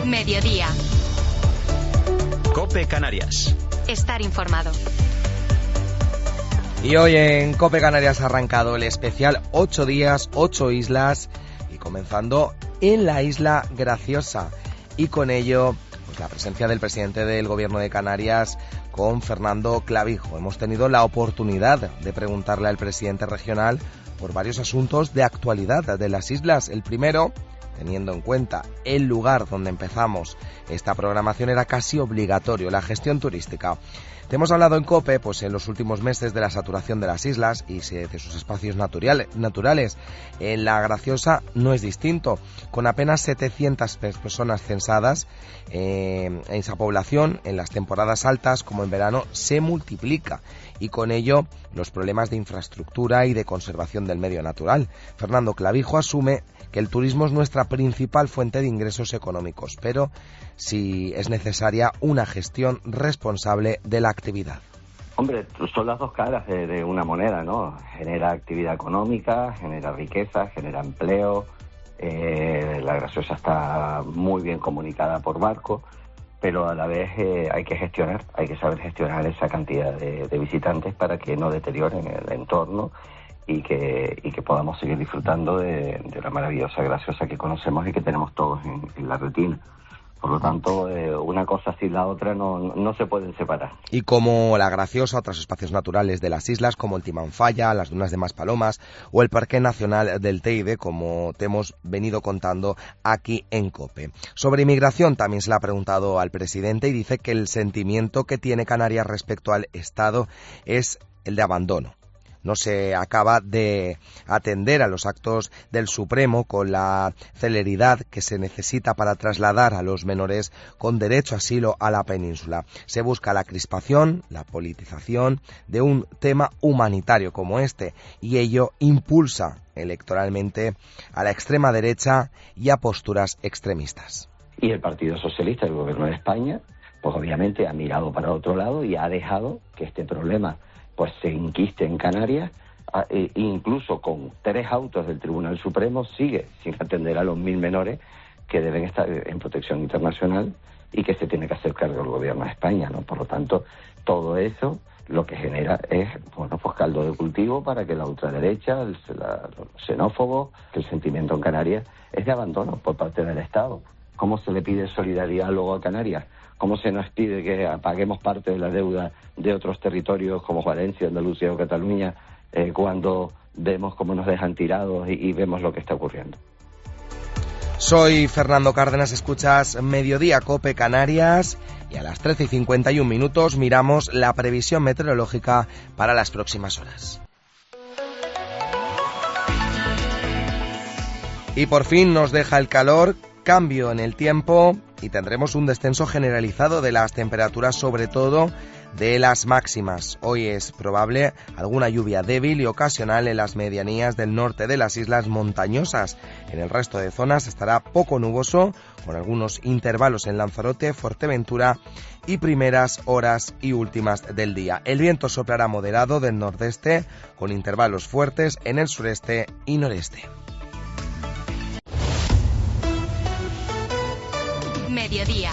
Mediodía. COPE Canarias. Estar informado. Y hoy en COPE Canarias ha arrancado el especial 8 días, 8 islas, y comenzando en la isla Graciosa. Y con ello, pues la presencia del presidente del Gobierno de Canarias, con Fernando Clavijo. Hemos tenido la oportunidad de preguntarle al presidente regional por varios asuntos de actualidad de las islas. El primero, teniendo en cuenta el lugar donde empezamos esta programación, era casi obligatorio, la gestión turística. Te hemos hablado en COPE, pues en los últimos meses, de la saturación de las islas y de sus espacios naturales. En la Graciosa no es distinto, con apenas 700 personas censadas. En esa población, en las temporadas altas, como en verano, se multiplica, y con ello los problemas de infraestructura y de conservación del medio natural. Fernando Clavijo asume que el turismo es nuestra principal fuente de ingresos económicos, pero sí es necesaria una gestión responsable de la actividad. Hombre, son las dos caras de una moneda, ¿no? Genera actividad económica, genera riqueza, genera empleo. La Graciosa está muy bien comunicada por barco, pero a la vez hay que saber gestionar esa cantidad de visitantes para que no deterioren el entorno y que podamos seguir disfrutando de la maravillosa Graciosa que conocemos y que tenemos todos en la rutina. Por lo tanto, una cosa sin la otra no se pueden separar. Y como la Graciosa, otros espacios naturales de las islas, como el Timanfaya, las dunas de Maspalomas o el Parque Nacional del Teide, como te hemos venido contando aquí en COPE. Sobre inmigración también se le ha preguntado al presidente, y dice que el sentimiento que tiene Canarias respecto al Estado es el de abandono. No se acaba de atender a los actos del Supremo con la celeridad que se necesita para trasladar a los menores con derecho a asilo a la península. Se busca la crispación, la politización de un tema humanitario como este, y ello impulsa electoralmente a la extrema derecha y a posturas extremistas. Y el Partido Socialista, el Gobierno de España, pues obviamente ha mirado para otro lado y ha dejado que este problema pues se inquiste en Canarias, incluso con 3 autos del Tribunal Supremo, sigue sin atender a los 1.000 menores que deben estar en protección internacional y que se tiene que hacer cargo el Gobierno de España, ¿no? Por lo tanto, todo eso lo que genera es, bueno, pues caldo de cultivo para que la ultraderecha, los xenófobos, que el sentimiento en Canarias es de abandono por parte del Estado. ¿Cómo se le pide solidaridad luego a Canarias? ¿Cómo se nos pide que paguemos parte de la deuda de otros territorios como Valencia, Andalucía o Cataluña cuando vemos cómo nos dejan tirados y vemos lo que está ocurriendo? Soy Fernando Cárdenas, escuchas Mediodía COPE Canarias, y a las 13:51 miramos la previsión meteorológica para las próximas horas. Y por fin nos deja el calor, cambio en el tiempo, y tendremos un descenso generalizado de las temperaturas, sobre todo de las máximas. Hoy es probable alguna lluvia débil y ocasional en las medianías del norte de las islas montañosas. En el resto de zonas estará poco nuboso, con algunos intervalos en Lanzarote, Fuerteventura y primeras horas y últimas del día. El viento soplará moderado del nordeste, con intervalos fuertes en el sureste y noreste. Mediodía.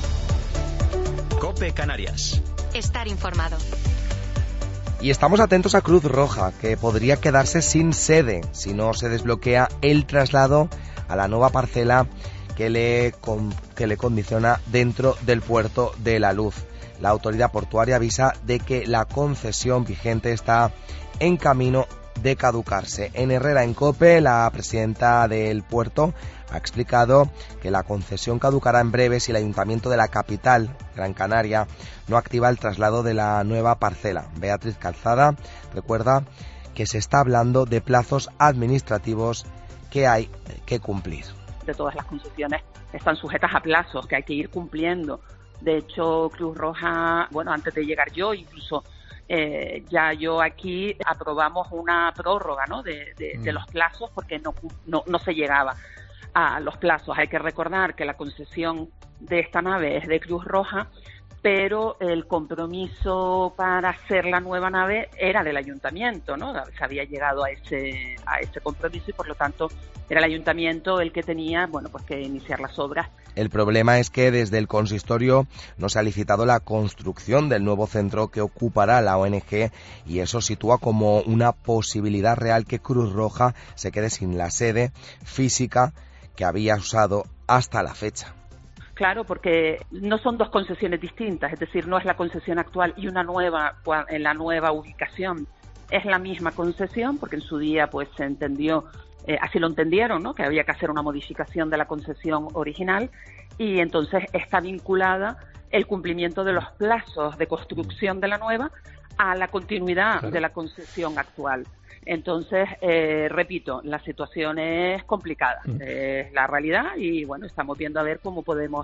COPE Canarias. Estar informado. Y estamos atentos a Cruz Roja, que podría quedarse sin sede si no se desbloquea el traslado a la nueva parcela que le condiciona dentro del puerto de La Luz. La autoridad portuaria avisa de que la concesión vigente está en camino de caducarse. En Herrera en COPE, la presidenta del puerto ha explicado que la concesión caducará en breve si el ayuntamiento de la capital, Gran Canaria, no activa el traslado de la nueva parcela. Beatriz Calzada recuerda que se está hablando de plazos administrativos que hay que cumplir. De todas las concesiones están sujetas a plazos que hay que ir cumpliendo. De hecho, Cruz Roja, bueno, antes de llegar yo, incluso ya yo aquí aprobamos una prórroga, ¿no?, de los plazos, porque no se llegaba a los plazos. Hay que recordar que la concesión de esta nave es de Cruz Roja, pero el compromiso para hacer la nueva nave era del ayuntamiento, ¿no? Se había llegado a ese compromiso y por lo tanto era el ayuntamiento el que tenía, bueno, pues que iniciar las obras. El problema es que desde el consistorio no se ha licitado la construcción del nuevo centro que ocupará la ONG y eso sitúa como una posibilidad real que Cruz Roja se quede sin la sede física que había usado hasta la fecha. Claro, porque no son dos concesiones distintas, es decir, no es la concesión actual y una nueva en la nueva ubicación. Es la misma concesión, porque en su día pues se entendió, así lo entendieron, ¿no?, que había que hacer una modificación de la concesión original y entonces está vinculada el cumplimiento de los plazos de construcción de la nueva a la continuidad de la concesión actual. Entonces, repito, la situación es complicada, es la realidad y bueno, estamos viendo a ver cómo podemos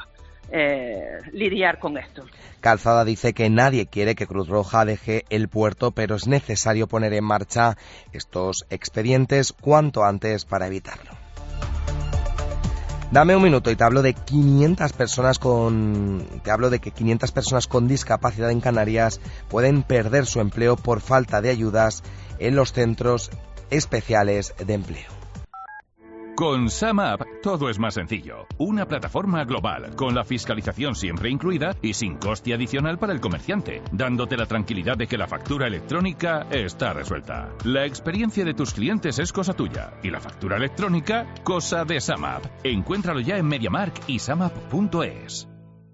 lidiar con esto. Calzada dice que nadie quiere que Cruz Roja deje el puerto, pero es necesario poner en marcha estos expedientes cuanto antes para evitarlo. Dame un minuto y te hablo de que 500 personas con discapacidad en Canarias pueden perder su empleo por falta de ayudas en los centros especiales de empleo. Con SumUp todo es más sencillo. Una plataforma global, con la fiscalización siempre incluida y sin coste adicional para el comerciante, dándote la tranquilidad de que la factura electrónica está resuelta. La experiencia de tus clientes es cosa tuya y la factura electrónica, cosa de SumUp. Encuéntralo ya en MediaMarkt y SumUp.es.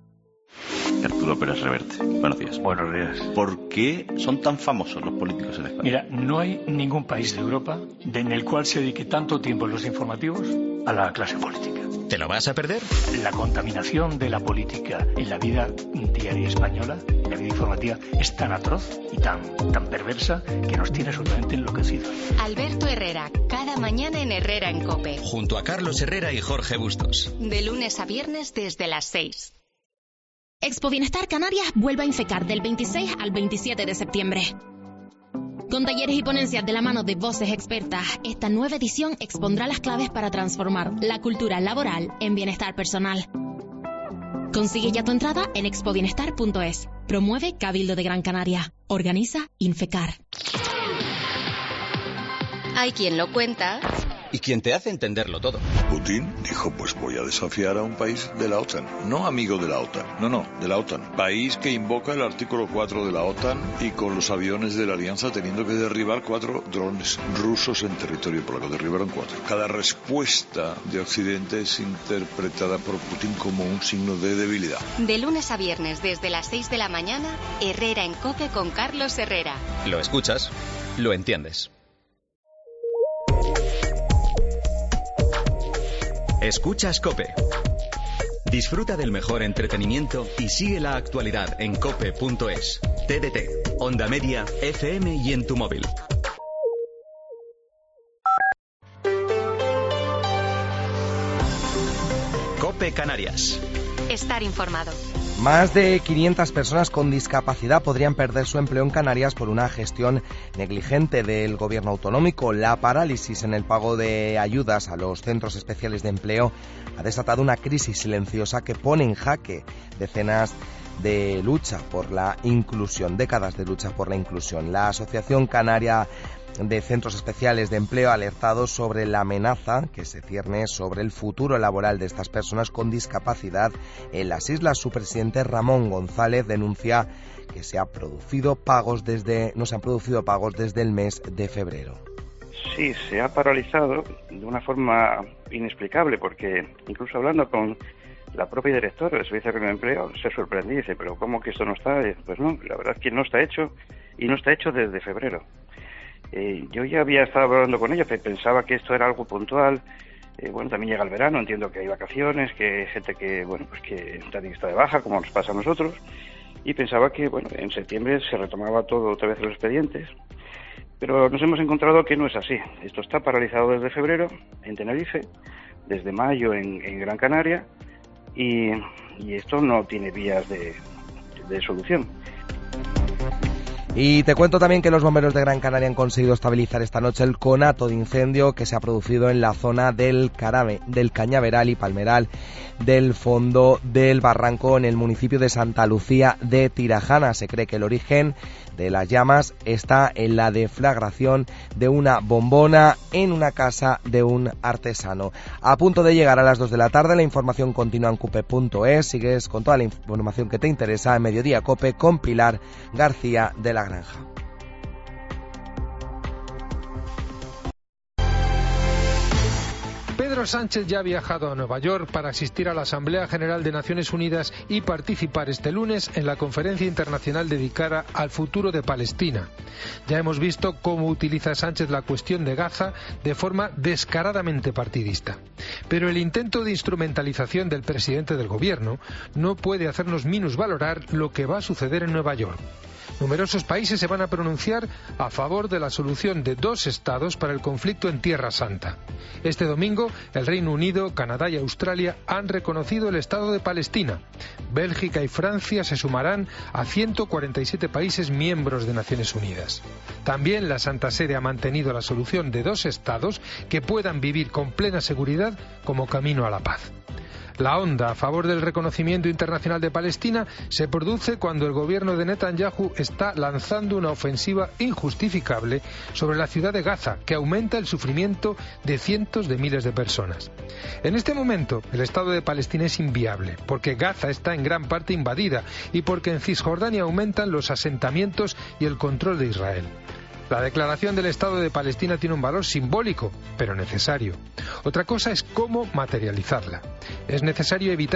Arturo Pérez Reverte. Buenos días. Buenos días. ¿Por qué son tan famosos los políticos en España? Mira, no hay ningún país de Europa en el cual se dedique tanto tiempo en los informativos a la clase política. ¿Te lo vas a perder? La contaminación de la política en la vida diaria española, en la vida informativa, es tan atroz y tan perversa que nos tiene absolutamente enloquecidos. Alberto Herrera, cada mañana en Herrera en COPE. Junto a Carlos Herrera y Jorge Bustos. De lunes a viernes desde las 6. Expo Bienestar Canarias vuelve a Infecar del 26 al 27 de septiembre. Con talleres y ponencias de la mano de voces expertas, esta nueva edición expondrá las claves para transformar la cultura laboral en bienestar personal. Consigue ya tu entrada en expobienestar.es. Promueve Cabildo de Gran Canaria. Organiza Infecar. Hay quien lo cuenta y quien te hace entenderlo todo. Putin dijo, pues voy a desafiar a un país de la OTAN. No amigo de la OTAN, no, de la OTAN. País que invoca el artículo 4 de la OTAN y con los aviones de la alianza teniendo que derribar 4 drones rusos en territorio polaco. Derribaron 4. Cada respuesta de Occidente es interpretada por Putin como un signo de debilidad. De lunes a viernes desde las 6 de la mañana, Herrera en COPE con Carlos Herrera. Lo escuchas, lo entiendes. Escuchas COPE. Disfruta del mejor entretenimiento y sigue la actualidad en cope.es, TDT, Onda Media, FM y en tu móvil. COPE Canarias. Estar informado. Más de 500 personas con discapacidad podrían perder su empleo en Canarias por una gestión negligente del gobierno autonómico. La parálisis en el pago de ayudas a los centros especiales de empleo ha desatado una crisis silenciosa que pone en jaque décadas de lucha por la inclusión. La Asociación Canaria de Centros Especiales de Empleo ha alertado sobre la amenaza que se cierne sobre el futuro laboral de estas personas con discapacidad en las islas. Su presidente Ramón González denuncia que no se han producido pagos desde el mes de febrero. Sí, se ha paralizado de una forma inexplicable, porque incluso hablando con la propia directora del Servicio de Empleo se sorprendía y dice, pero ¿cómo que esto no está? Pues no, la verdad es que no está hecho, y no está hecho desde febrero. Yo ya había estado hablando con ella, pensaba que esto era algo puntual. También llega el verano, entiendo que hay vacaciones, que hay gente que, que también está de baja, como nos pasa a nosotros, y pensaba que, en septiembre se retomaba todo otra vez los expedientes, pero nos hemos encontrado que no es así. Esto está paralizado desde febrero en Tenerife, desde mayo en Gran Canaria, y esto no tiene vías de solución. Y te cuento también que los bomberos de Gran Canaria han conseguido estabilizar esta noche el conato de incendio que se ha producido en la zona del Cañaveral y Palmeral del fondo del barranco en el municipio de Santa Lucía de Tirajana. Se cree que el origen de las llamas está en la deflagración de una bombona en una casa de un artesano. A punto de llegar a las 2 de la tarde, la información continúa en cope.es. Sigues con toda la información que te interesa en Mediodía Cope con Pilar García de la Granja. Pedro Sánchez ya ha viajado a Nueva York para asistir a la Asamblea General de Naciones Unidas y participar este lunes en la conferencia internacional dedicada al futuro de Palestina. Ya hemos visto cómo utiliza Sánchez la cuestión de Gaza de forma descaradamente partidista. Pero el intento de instrumentalización del presidente del gobierno no puede hacernos minusvalorar lo que va a suceder en Nueva York. Numerosos países se van a pronunciar a favor de la solución de 2 estados para el conflicto en Tierra Santa. Este domingo, el Reino Unido, Canadá y Australia han reconocido el Estado de Palestina. Bélgica y Francia se sumarán a 147 países miembros de Naciones Unidas. También la Santa Sede ha mantenido la solución de 2 estados que puedan vivir con plena seguridad como camino a la paz. La onda a favor del reconocimiento internacional de Palestina se produce cuando el gobierno de Netanyahu está lanzando una ofensiva injustificable sobre la ciudad de Gaza, que aumenta el sufrimiento de cientos de miles de personas. En este momento, el Estado de Palestina es inviable, porque Gaza está en gran parte invadida y porque en Cisjordania aumentan los asentamientos y el control de Israel. La declaración del Estado de Palestina tiene un valor simbólico, pero necesario. Otra cosa es cómo materializarla. Es necesario evitar